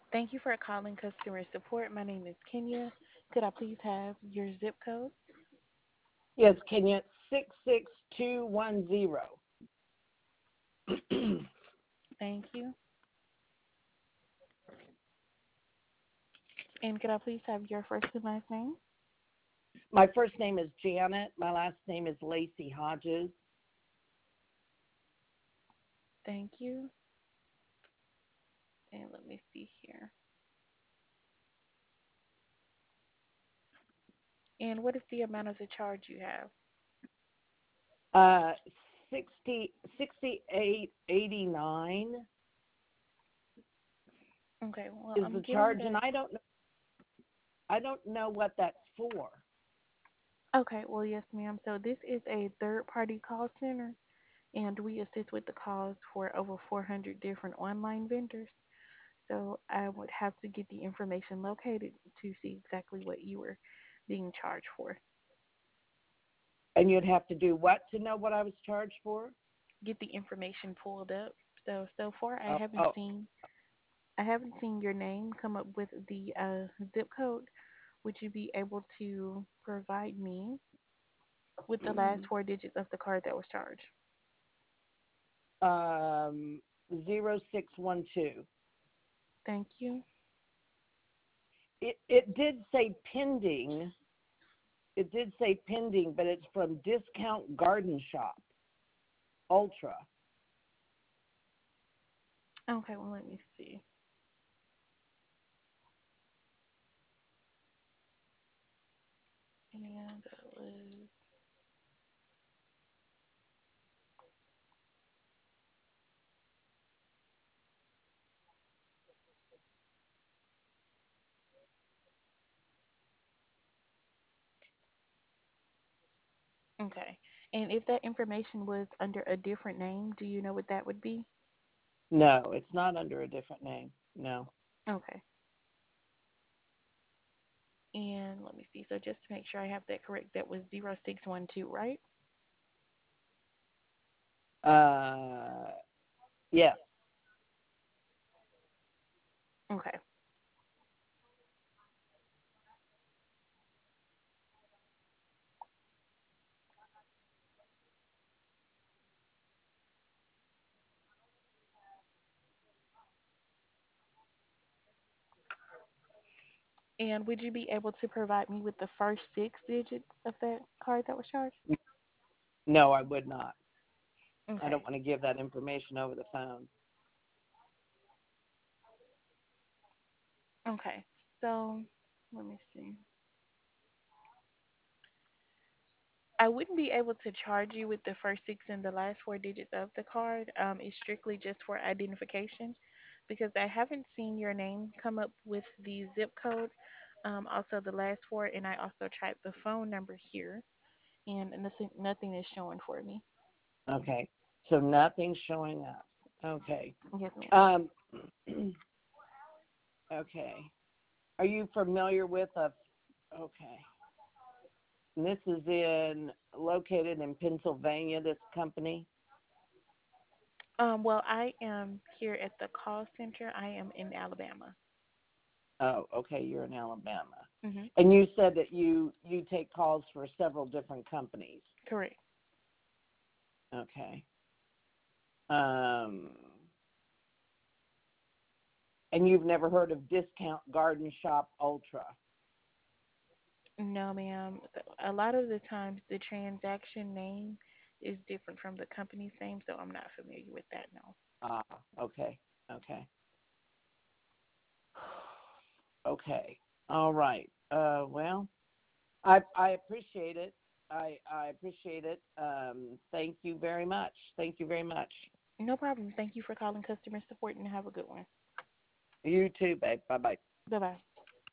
Thank you for calling customer support. My name is Kenya. Could I please have your zip code? Yes, Kenya, 66210. Thank you. And could I please have your first and last name? My first name is Janet. My last name is Lacey Hodges. Thank you. And let me see here. And what is the amount of the charge you have? Uh, 6889 Okay, well, is I'm the getting charge, and that. I don't know what that's for. Okay, well, yes, ma'am. So this is a third-party call center, and we assist with the calls for over 400 different online vendors. So I would have to get the information located to see exactly what you were being charged for. And you'd have to do what to know what I was charged for? Get the information pulled up. So far Oh, oh, I haven't seen your name come up with the zip code. Would you be able to provide me with the last four digits of the card that was charged? um, 0612. Thank you. It did say pending. It did say pending, but it's from Discount Garden Shop Ultra. Okay, well let me see. And that was okay. And if that information was under a different name, do you know what that would be? No, it's not under a different name. No. Okay. And let me see. So just to make sure I have that correct, that was 0612, right? Uh, yes. Okay. And would you be able to provide me with the first six digits of that card that was charged? No, I would not. I don't Okay. want to give that information over the phone. Okay. So let me see. I wouldn't be able to charge you with the first six and the last four digits of the card. It's strictly just for identification because I haven't seen your name come up with the zip code, also the last four, and I also tried the phone number here, and nothing is showing for me. Okay. So nothing's showing up. Okay. Yes, ma'am. Um, okay. Are you familiar with a? Okay. And this is located in Pennsylvania. This company. Well, I am here at the call center. I am in Alabama. Oh, okay. You're in Alabama, Mhm. and you said that you take calls for several different companies. Correct. Okay. Um, and you've never heard of Discount Garden Shop Ultra? No, ma'am. A lot of the times the transaction name is different from the company's name, so I'm not familiar with that now. Ah, okay. Okay. Okay. All right. Well, I appreciate it. I appreciate it. Thank you very much. Thank you very much. No problem. Thank you for calling customer support and have a good one. You too, babe. Bye bye. Bye bye.